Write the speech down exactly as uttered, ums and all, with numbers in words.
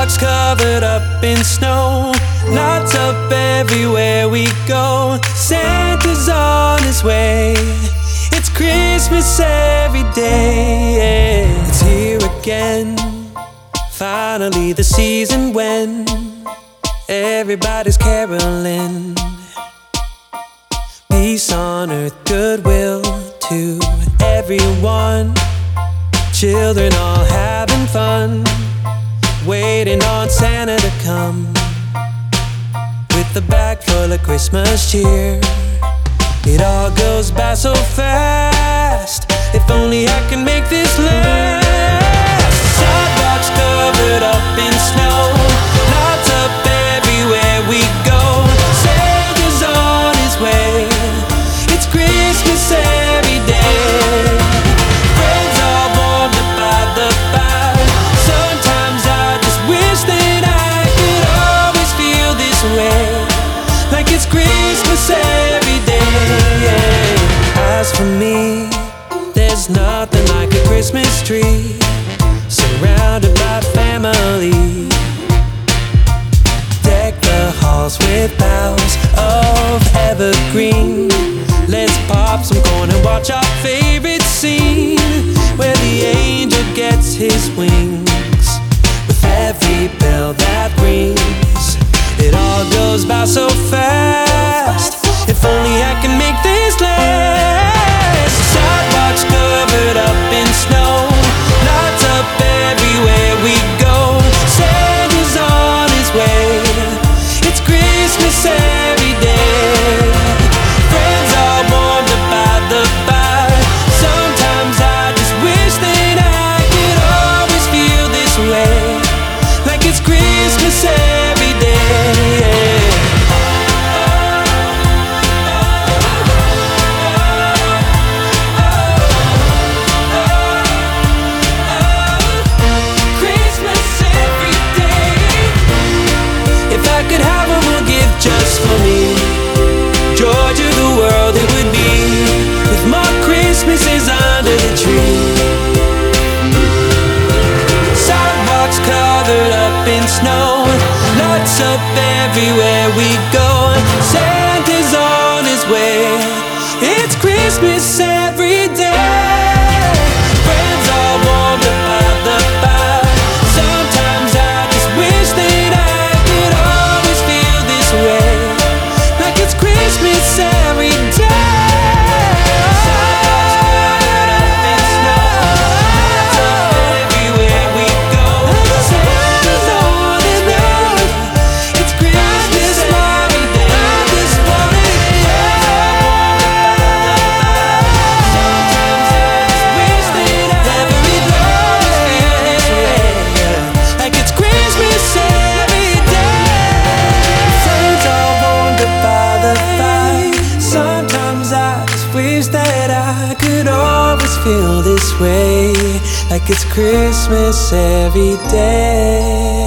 Sidewalks covered up in snow, lights up everywhere we go. Santa's on his way, it's Christmas every day. It's here again, finally the season when everybody's caroling. Peace on earth, goodwill to everyone. Children all having fun, waiting on Santa to come with a bag full of Christmas cheer. It all goes by so fast, if only I can make this last. Sidewalks covered up in snow, lights up everywhere we go. Santa's on his way, it's Christmas every day. Friends all warmed up by the fire. Sometimes I just wish that I could always feel this way, like it's Christmas every day. As for me, there's nothing like a Christmas tree, surrounded by family. Deck the halls with boughs of evergreen. Let's pop some corn and watch our favorite scene, where the angel gets his wings with every bell that rings. It all goes by so fast, if only I can make this last. Sidewalks covered up in snow, lights up everywhere we go. Santa's on his way, it's Christmas every day. Friends all warmed up by the fire. Sometimes I just wish that I could always feel this way, like it's Christmas every day. Just for me, Georgia, the world it would be with more Christmases under the tree. Sidewalks covered up in snow, lights up everywhere we go. Santa's on his way, it's Christmas every day. Friends all warmed up by the fire. Sometimes I just wish that I could always feel this way, like it's Christmas every day. Feel this way, like it's Christmas every day.